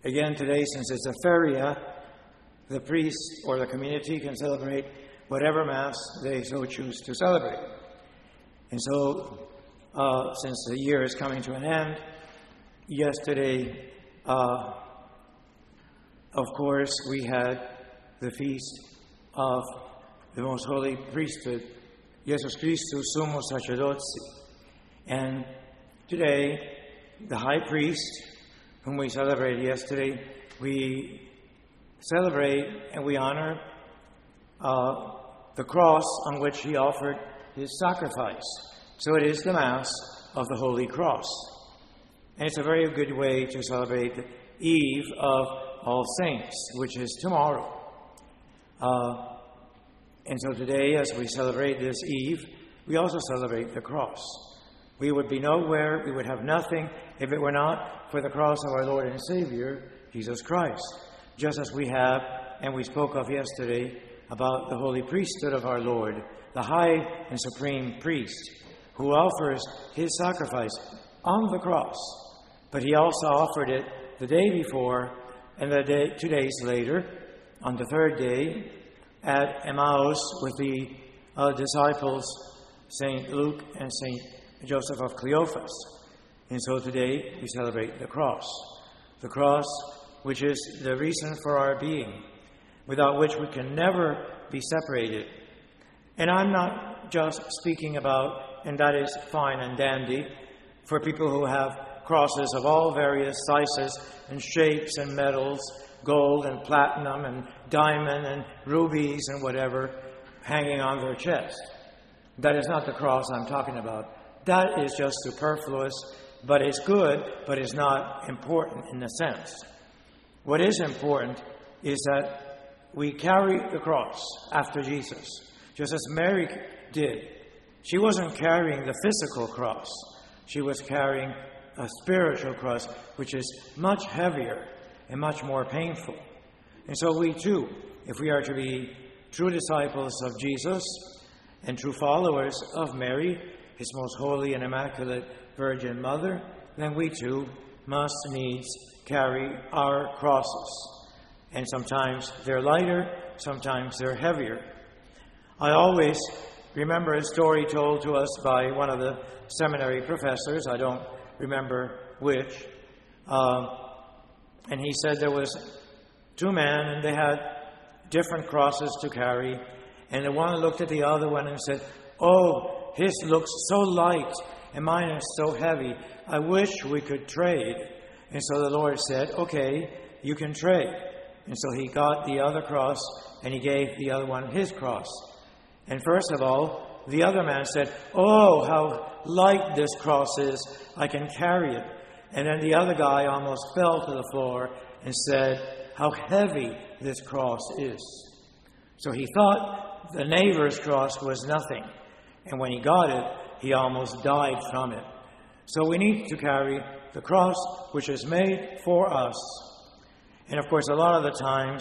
Again, today, since it's a feria, the priest or the community can celebrate whatever Mass they so choose to celebrate. And so, since the year is coming to an end, yesterday, of course, we had the feast of the Most Holy Priesthood, Jesus Christus, Sumo Sacerdotes. And today, the High Priest, whom we celebrated yesterday, we celebrate and we honor the cross on which he offered his sacrifice. So it is the Mass of the Holy Cross. And it's a very good way to celebrate the Eve of All Saints, which is tomorrow. And so today, as we celebrate this Eve, we also celebrate the cross. We would be nowhere, we would have nothing, if it were not for the cross of our Lord and Savior, Jesus Christ. Just as we have, and we spoke of yesterday, about the holy priesthood of our Lord, the high and supreme priest, who offers his sacrifice on the cross. But he also offered it the day before, and 2 days later, on the third day, at Emmaus with the disciples, St. Luke and St. Joseph of Cleophas. And so today we celebrate the cross, which is the reason for our being, without which we can never be separated. And I'm not just speaking about, and that is fine and dandy, for people who have crosses of all various sizes and shapes and metals, gold and platinum and diamond and rubies and whatever, hanging on their chest. That is not the cross I'm talking about. That is just superfluous, but it's good, but it's not important in a sense. What is important is that we carry the cross after Jesus, just as Mary did. She wasn't carrying the physical cross. She was carrying a spiritual cross, which is much heavier and much more painful. And so we too, if we are to be true disciples of Jesus and true followers of Mary, his most holy and immaculate Virgin Mother, then we too must needs carry our crosses. And sometimes they're lighter, sometimes they're heavier. I always remember a story told to us by one of the seminary professors, I don't remember which, and he said there was 2 men and they had different crosses to carry, and the one looked at the other one and said, "Oh, his looks so light and mine is so heavy. I wish we could trade." And so the Lord said, "Okay, you can trade." And so he got the other cross and he gave the other one his cross. And first of all, the other man said, "Oh, how light this cross is. I can carry it." And then the other guy almost fell to the floor and said, "How heavy this cross is." So he thought the neighbor's cross was nothing. And when he got it, he almost died from it. So we need to carry the cross which is made for us. And of course, a lot of the times,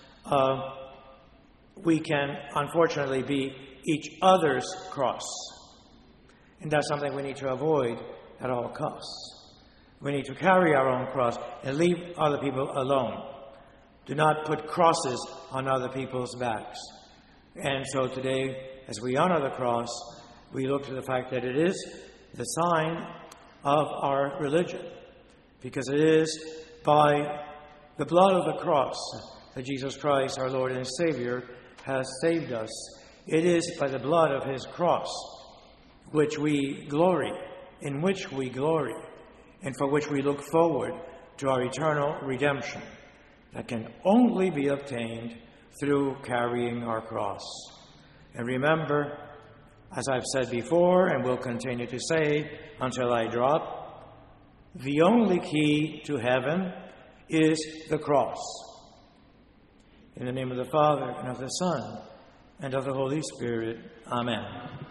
we can unfortunately be each other's cross. And that's something we need to avoid at all costs. We need to carry our own cross and leave other people alone. Do not put crosses on other people's backs. And so today, as we honor the cross, we look to the fact that it is the sign of our religion, because it is by the blood of the cross that Jesus Christ, our Lord and Savior, has saved us. It is by the blood of his cross which we glory, in which we glory, and for which we look forward to our eternal redemption that can only be obtained through carrying our cross. And remember, as I've said before and will continue to say until I drop, the only key to heaven is the cross. In the name of the Father, and of the Son, and of the Holy Spirit. Amen.